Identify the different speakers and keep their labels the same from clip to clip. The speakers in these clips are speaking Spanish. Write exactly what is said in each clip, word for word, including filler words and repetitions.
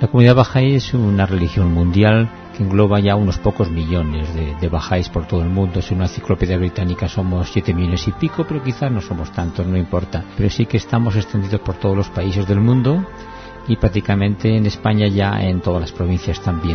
Speaker 1: La comunidad Bahá'í es una religión mundial que engloba ya unos pocos millones de, de Bahá'ís por todo el mundo. Es una enciclopedia británica, somos siete millones y pico, pero quizás no somos tantos, no importa. Pero sí que estamos extendidos por todos los países del mundo y prácticamente en España ya en todas las provincias también.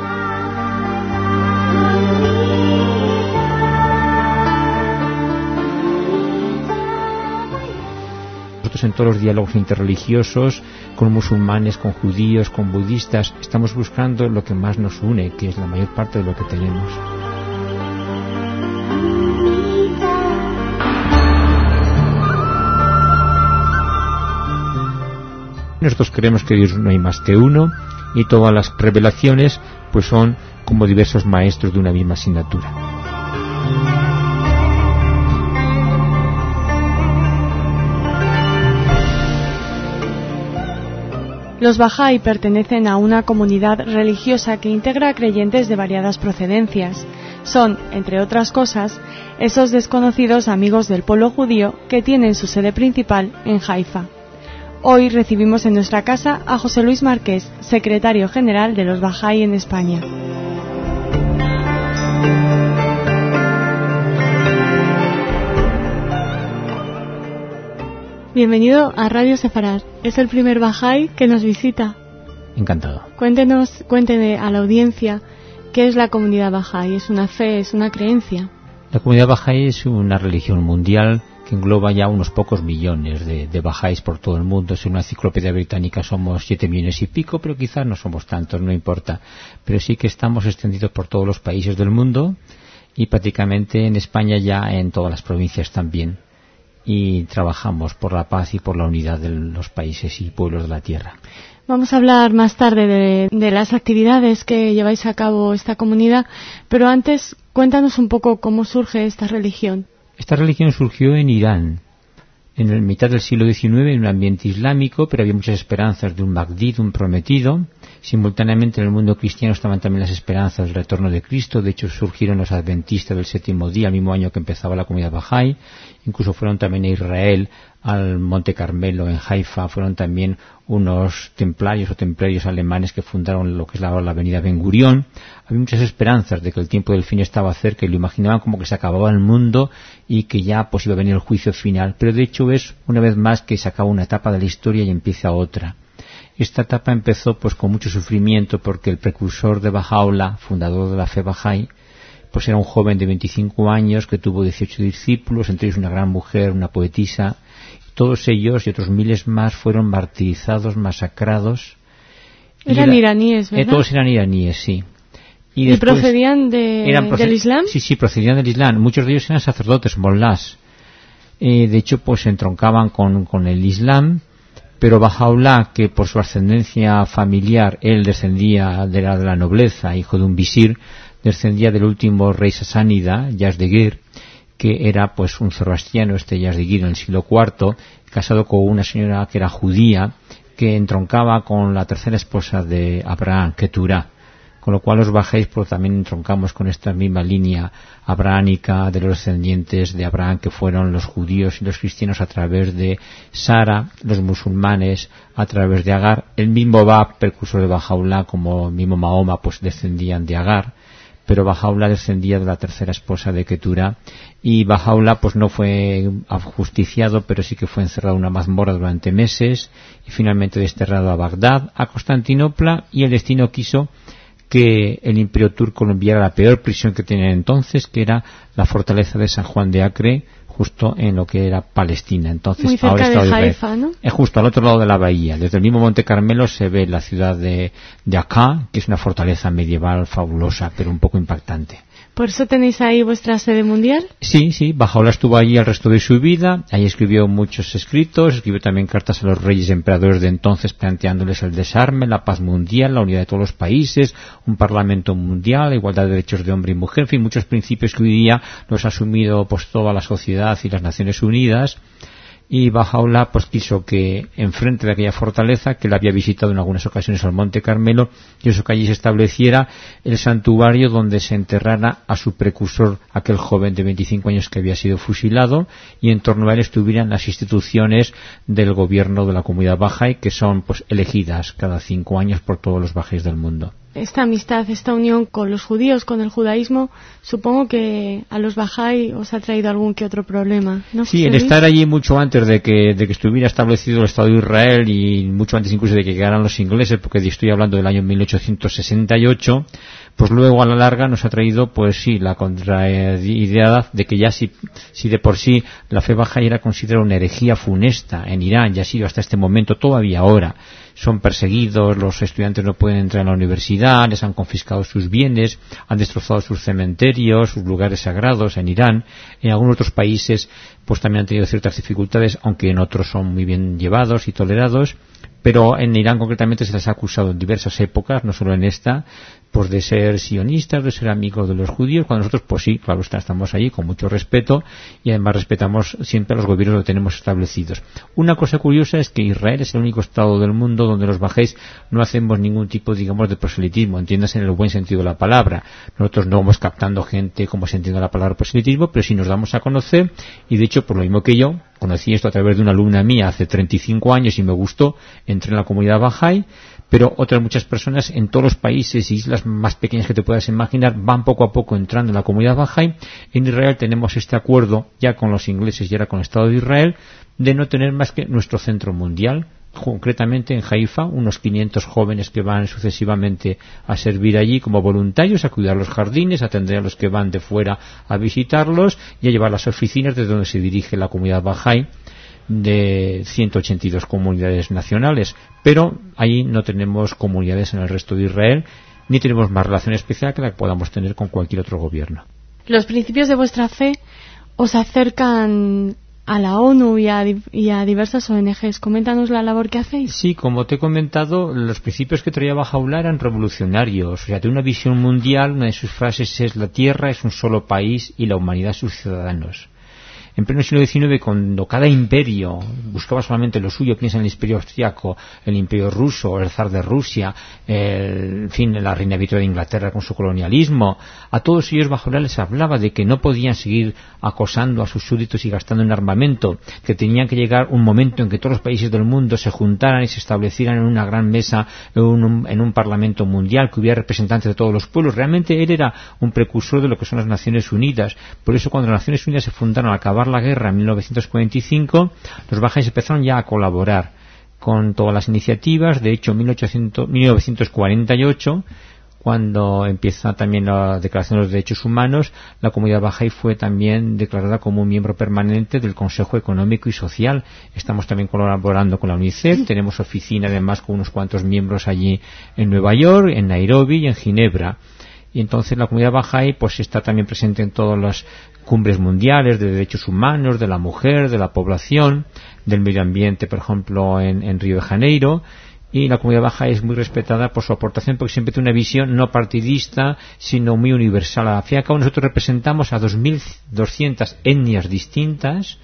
Speaker 1: En todos los diálogos interreligiosos, con musulmanes, con judíos, con budistas, estamos buscando lo que más nos une, que es la mayor parte de lo que tenemos. Nosotros creemos que Dios no hay más que uno y todas las revelaciones pues son como diversos maestros de una misma asignatura.
Speaker 2: Los Bahá'í pertenecen a una comunidad religiosa que integra a creyentes de variadas procedencias. Son, entre otras cosas, esos desconocidos amigos del pueblo judío que tienen su sede principal en Haifa. Hoy recibimos en nuestra casa a José Luis Marqués, secretario general de los Bahá'í en España. Bienvenido a Radio Sefarad. Es el primer Bahá'í que nos visita.
Speaker 1: Encantado.
Speaker 2: Cuéntenos, cuénteme a la audiencia qué es la comunidad Bahá'í. ¿Es una fe, es una creencia?
Speaker 1: La comunidad Bahá'í es una religión mundial que engloba ya unos pocos millones de, de Bahá'ís por todo el mundo. Es una enciclopedia británica, somos siete millones y pico, pero quizás no somos tantos, no importa. Pero sí que estamos extendidos por todos los países del mundo y prácticamente en España ya en todas las provincias también. Y trabajamos por la paz y por la unidad de los países y pueblos de la tierra.
Speaker 2: Vamos a hablar más tarde de, de las actividades que lleváis a cabo esta comunidad, pero antes cuéntanos un poco cómo surge esta religión.
Speaker 1: Esta religión surgió en Irán, en la mitad del siglo diecinueve, en un ambiente islámico, pero había muchas esperanzas de un Mahdi, de un prometido. Simultáneamente en el mundo cristiano estaban también las esperanzas del retorno de Cristo. De hecho surgieron los adventistas del séptimo día, el mismo año que empezaba la comunidad Bahá'í. Incluso fueron también a Israel, al Monte Carmelo en Haifa. Fueron también unos templarios o templarios alemanes que fundaron lo que es ahora la avenida Ben Gurión. Había muchas esperanzas de que el tiempo del fin estaba cerca y lo imaginaban como que se acababa el mundo y que ya pues iba a venir el juicio final. Pero de hecho es una vez más que se acaba una etapa de la historia y empieza otra. Esta etapa empezó pues con mucho sufrimiento porque el precursor de Baha'u'lláh, fundador de la fe Bahá'í, pues era un joven de veinticinco años que tuvo dieciocho discípulos, entre ellos una gran mujer, una poetisa. Todos ellos y otros miles más fueron martirizados, masacrados.
Speaker 2: Eran era, iraníes, ¿verdad?
Speaker 1: Eh, todos eran iraníes, sí.
Speaker 2: ¿Y, ¿Y procedían de,
Speaker 1: eran proced-
Speaker 2: del Islam?
Speaker 1: Sí, sí, procedían del Islam. Muchos de ellos eran sacerdotes, mollás. Eh, de hecho, pues se entroncaban con, con el Islam. Pero Baha'u'lláh, que por su ascendencia familiar, él descendía de la, de la nobleza, hijo de un visir, descendía del último rey sasánida, Yazdegir, que era pues un zoroastriano, este Yazdegir en el siglo cuarto, casado con una señora que era judía, que entroncaba con la tercera esposa de Abraham, Keturah. Con lo cual los Bahá'ís pues, también entroncamos con esta misma línea abrahámica de los descendientes de Abraham, que fueron los judíos y los cristianos a través de Sara, los musulmanes a través de Agar. El mismo Bab, precursor de Baha'u'lláh, como el mismo Mahoma, pues descendían de Agar, pero Baha'u'lláh descendía de la tercera esposa de Keturah, y Baha'u'lláh pues no fue ajusticiado, pero sí que fue encerrado en una mazmorra durante meses, y finalmente desterrado a Bagdad, a Constantinopla, y el destino quiso que el Imperio Turco lo enviara a la peor prisión que tenían entonces, que era la fortaleza de San Juan de Acre, justo en lo que era Palestina. Entonces,
Speaker 2: muy cerca
Speaker 1: ahora
Speaker 2: de Haifa, ¿no?
Speaker 1: Es justo al otro lado de la bahía. Desde el mismo Monte Carmelo se ve la ciudad de, de Akka, que es una fortaleza medieval fabulosa, pero un poco impactante.
Speaker 2: ¿Por eso tenéis ahí vuestra sede mundial?
Speaker 1: Sí, sí, Baha'u'lláh estuvo allí el resto de su vida, ahí escribió muchos escritos, escribió también cartas a los reyes y emperadores de entonces planteándoles el desarme, la paz mundial, la unidad de todos los países, un parlamento mundial, la igualdad de derechos de hombre y mujer, en fin, muchos principios que hoy día los ha asumido pues toda la sociedad y las Naciones Unidas. y Bahá'u'lláh pues quiso que enfrente de aquella fortaleza, que la había visitado en algunas ocasiones al Monte Carmelo, y eso que allí se estableciera el santuario donde se enterrara a su precursor, aquel joven de veinticinco años que había sido fusilado, y en torno a él estuvieran las instituciones del gobierno de la comunidad Bahá'í, que son pues elegidas cada cinco años por todos los bahá'ís del mundo.
Speaker 2: Esta amistad, esta unión con los judíos, con el judaísmo, supongo que a los Bahá'í os ha traído algún que otro problema, ¿no?
Speaker 1: Sí, el estar allí mucho antes de que, de que estuviera establecido el Estado de Israel y mucho antes incluso de que llegaran los ingleses, porque estoy hablando del año mil ochocientos sesenta y ocho, pues luego a la larga nos ha traído, pues sí, la contraidea de que ya si, si de por sí la fe Bahá'í era considerada una herejía funesta en Irán, y ha sido hasta este momento, todavía ahora, son perseguidos, los estudiantes no pueden entrar en la universidad, les han confiscado sus bienes, han destrozado sus cementerios, sus lugares sagrados en Irán. En algunos otros países pues también han tenido ciertas dificultades, aunque en otros son muy bien llevados y tolerados. Pero en Irán concretamente se les ha acusado en diversas épocas, no solo en esta, pues de ser sionistas, de ser amigos de los judíos, cuando nosotros, pues sí, claro, estamos allí con mucho respeto y además respetamos siempre a los gobiernos que tenemos establecidos. Una cosa curiosa es que Israel es el único estado del mundo donde los bahá'ís no hacemos ningún tipo, digamos, de proselitismo, entiéndase en el buen sentido de la palabra. Nosotros no vamos captando gente como se entiende la palabra proselitismo, pero sí nos damos a conocer, y de hecho, por lo mismo que yo, conocí esto a través de una alumna mía hace treinta y cinco años y me gustó, entré en la comunidad Bahá'í, pero otras muchas personas en todos los países y islas más pequeñas que te puedas imaginar van poco a poco entrando en la comunidad Bahá'í. En Israel tenemos este acuerdo ya con los ingleses y ahora con el Estado de Israel de no tener más que nuestro centro mundial, concretamente en Haifa, unos quinientos jóvenes que van sucesivamente a servir allí como voluntarios, a cuidar los jardines, a atender a los que van de fuera a visitarlos y a llevar las oficinas desde donde se dirige la comunidad Bahá'í de ciento ochenta y dos comunidades nacionales, pero ahí no tenemos comunidades en el resto de Israel, ni tenemos más relación especial que la que podamos tener con cualquier otro gobierno.
Speaker 2: Los principios de vuestra fe os acercan a la ONU y a, y a diversas O N Ges. Coméntanos la labor que hacéis.
Speaker 1: Sí, como te he comentado, los principios que traía Bahá'u'lláh eran revolucionarios. O sea, de una visión mundial, una de sus frases es: la tierra es un solo país y la humanidad sus ciudadanos. En pleno siglo diecinueve, cuando cada imperio buscaba solamente lo suyo, piensa en el imperio austriaco, el imperio ruso, el zar de Rusia, el, en fin, la reina Victoria de Inglaterra con su colonialismo, a todos ellos Bahá'u'lláh les hablaba de que no podían seguir acosando a sus súbditos y gastando en armamento, que tenían que llegar un momento en que todos los países del mundo se juntaran y se establecieran en una gran mesa, en un, en un parlamento mundial, que hubiera representantes de todos los pueblos. Realmente él era un precursor de lo que son las Naciones Unidas. Por eso, cuando las Naciones Unidas se fundaron al acabar la guerra en mil novecientos cuarenta y cinco, los bahá'ís empezaron ya a colaborar con todas las iniciativas. De hecho, en mil novecientos cuarenta y ocho, cuando empieza también la Declaración de los Derechos Humanos, la comunidad bahá'í fue también declarada como un miembro permanente del Consejo Económico y Social. Estamos también colaborando con la UNICEF, tenemos oficina además con unos cuantos miembros allí en Nueva York, en Nairobi y en Ginebra. Y entonces la comunidad bahá'í pues está también presente en todas las cumbres mundiales de derechos humanos, de la mujer, de la población, del medio ambiente, por ejemplo, en, en Río de Janeiro. Y la comunidad bahá'í es muy respetada por su aportación, porque siempre tiene una visión no partidista, sino muy universal. Al fin y al cabo, nosotros representamos a dos mil doscientas etnias distintas,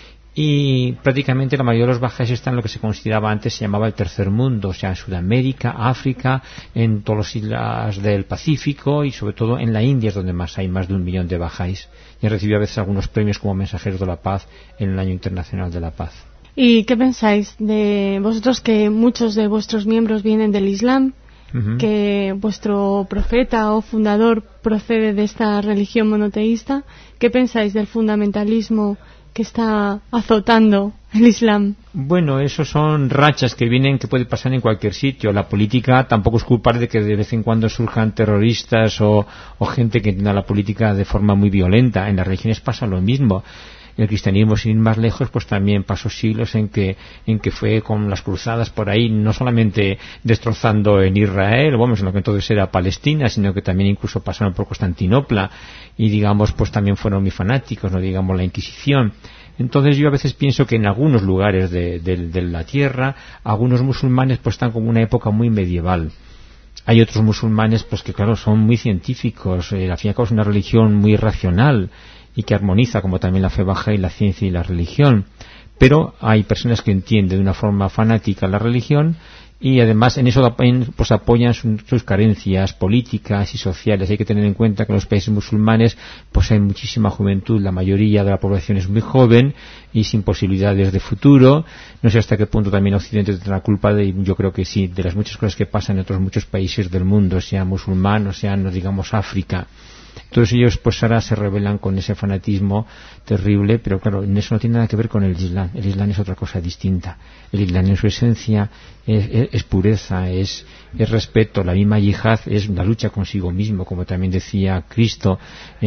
Speaker 1: y prácticamente la mayoría de los bahá'ís están en lo que se consideraba antes, se llamaba el tercer mundo, o sea, en Sudamérica, África, en todas las islas del Pacífico y sobre todo en la India, es donde más hay más de un millón de bahá'ís, y han recibido a veces algunos premios como mensajeros de la paz en el Año Internacional de la Paz.
Speaker 2: ¿Y qué pensáis de vosotros, que muchos de vuestros miembros vienen del Islam, uh-huh, que vuestro profeta o fundador procede de esta religión monoteísta? ¿Qué pensáis del fundamentalismo que está azotando el Islam?
Speaker 1: Bueno, eso son rachas que vienen, que puede pasar en cualquier sitio. La política tampoco es culpable de que de vez en cuando surjan terroristas o, o gente que entienda la política de forma muy violenta. En las religiones pasa lo mismo. El cristianismo, sin ir más lejos, pues también pasó siglos en que en que fue con las cruzadas por ahí, no solamente destrozando en Israel, vamos, en lo que entonces era Palestina, sino que también incluso pasaron por Constantinopla y, digamos, pues también fueron muy fanáticos, no digamos la Inquisición. Entonces yo a veces pienso que en algunos lugares de, de, de la tierra, algunos musulmanes pues están como una época muy medieval. Hay otros musulmanes pues que claro son muy científicos, eh, al fin y al cabo es una religión muy racional y que armoniza, como también la fe bahá'í, la ciencia y la religión. pero hay personas que entienden de una forma fanática la religión y además en eso pues apoyan sus, sus carencias políticas y sociales. Hay que tener en cuenta que en los países musulmanes pues hay muchísima juventud, la mayoría de la población es muy joven y sin posibilidades de futuro. No sé hasta qué punto también Occidente tendrá culpa de, yo creo que sí, de las muchas cosas que pasan en otros muchos países del mundo, sean musulmanos, sean, digamos, África. Todos ellos pues ahora se rebelan con ese fanatismo terrible, pero claro, en eso no tiene nada que ver con el Islam. El Islam es otra cosa distinta. El Islam en su esencia es, es, es pureza, es, es respeto. La misma yihad es la lucha consigo mismo, como también decía Cristo.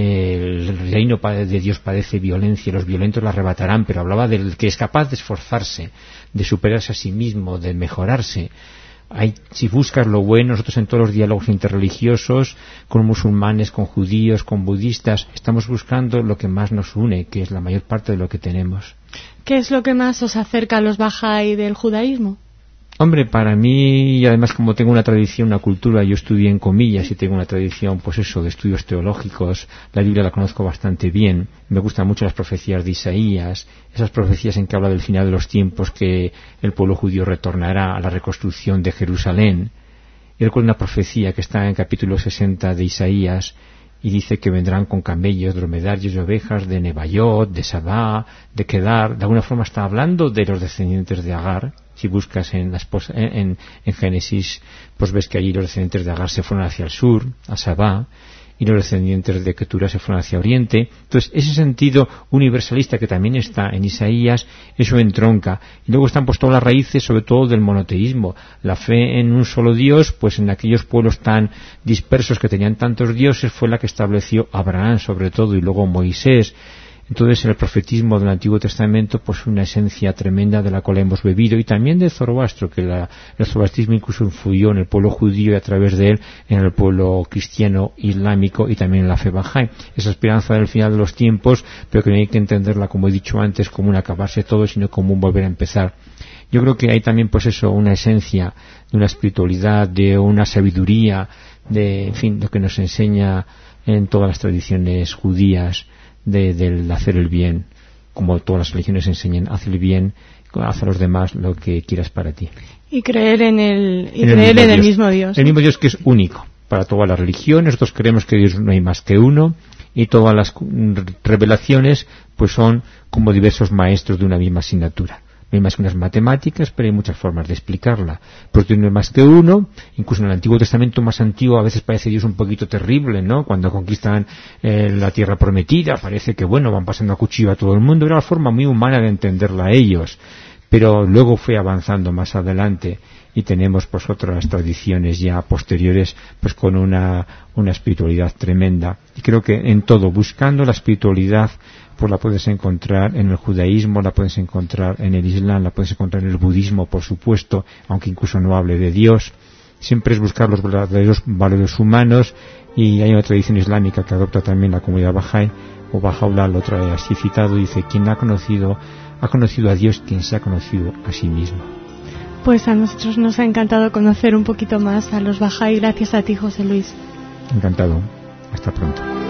Speaker 1: Eh, el reino de Dios padece violencia, los violentos la arrebatarán, pero hablaba del que es capaz de esforzarse, de superarse a sí mismo, de mejorarse. Hay, si buscas lo bueno, nosotros en todos los diálogos interreligiosos, con musulmanes, con judíos, con budistas, estamos buscando lo que más nos une, que es la mayor parte de lo que tenemos.
Speaker 2: ¿Qué es lo que más os acerca a los Bahá'í del judaísmo?
Speaker 1: Hombre, para mí, y además como tengo una tradición, una cultura, yo estudié en comillas y tengo una tradición, pues eso, de estudios teológicos, la Biblia la conozco bastante bien, me gustan mucho las profecías de Isaías, esas profecías en que habla del final de los tiempos, que el pueblo judío retornará a la reconstrucción de Jerusalén. Y recuerdo una profecía que está en el capítulo sesenta de Isaías, y dice que vendrán con camellos, dromedarios y ovejas de Nebaiot, de Sabá, de Kedar. De alguna forma está hablando de los descendientes de Agar. Si buscas en, la esposa, en, en Génesis, pues ves que allí los descendientes de Agar se fueron hacia el sur, a Sabá, y los descendientes de Ketura se fueron hacia Oriente. Entonces, ese sentido universalista que también está en Isaías, eso entronca. Y luego están pues todas las raíces, sobre todo del monoteísmo. La fe en un solo Dios, pues en aquellos pueblos tan dispersos que tenían tantos dioses, fue la que estableció Abraham, sobre todo, y luego Moisés. Entonces, el profetismo del Antiguo Testamento, pues una esencia tremenda de la cual hemos bebido, y también de Zoroastro, que la, el zoroastrismo incluso influyó en el pueblo judío y a través de él en el pueblo cristiano islámico y también en la fe Bahá'í. Esa esperanza del final de los tiempos, pero que no hay que entenderla, como he dicho antes, como un acabarse todo, sino como un volver a empezar. Yo creo que hay también, pues eso, una esencia de una espiritualidad, de una sabiduría, de, en fin, lo que nos enseña en todas las tradiciones judías, de, del hacer el bien, como todas las religiones enseñan, haz el bien, haz a los demás lo que quieras para ti.
Speaker 2: Y creer en el, y
Speaker 1: en
Speaker 2: creer
Speaker 1: el, mismo,
Speaker 2: en el
Speaker 1: Dios.
Speaker 2: mismo Dios.
Speaker 1: El mismo Dios que es único para todas las religiones. Nosotros creemos que Dios no hay más que uno, y todas las revelaciones pues son como diversos maestros de una misma asignatura. No hay más que unas matemáticas, pero hay muchas formas de explicarla. Porque no hay más que uno. Incluso en el Antiguo Testamento más antiguo a veces parece Dios un poquito terrible, ¿no? Cuando conquistan eh, la tierra prometida, parece que, bueno, van pasando a cuchillo a todo el mundo. Era una forma muy humana de entenderla a ellos. Pero luego fue avanzando más adelante y tenemos pues otras tradiciones ya posteriores pues con una, una espiritualidad tremenda. Y creo que en todo, buscando la espiritualidad, pues la puedes encontrar en el judaísmo, la puedes encontrar en el islam, la puedes encontrar en el budismo, por supuesto, aunque incluso no hable de Dios. Siempre es buscar los verdaderos valores humanos, y hay una tradición islámica que adopta también la comunidad Bahá'í, o Bahá'u'lláh lo trae así citado, dice: quien ha conocido, ha conocido a Dios, quien se ha conocido a sí mismo.
Speaker 2: Pues a nosotros nos ha encantado conocer un poquito más a los Bahá'í. Gracias a ti, José Luis.
Speaker 1: Encantado. Hasta pronto.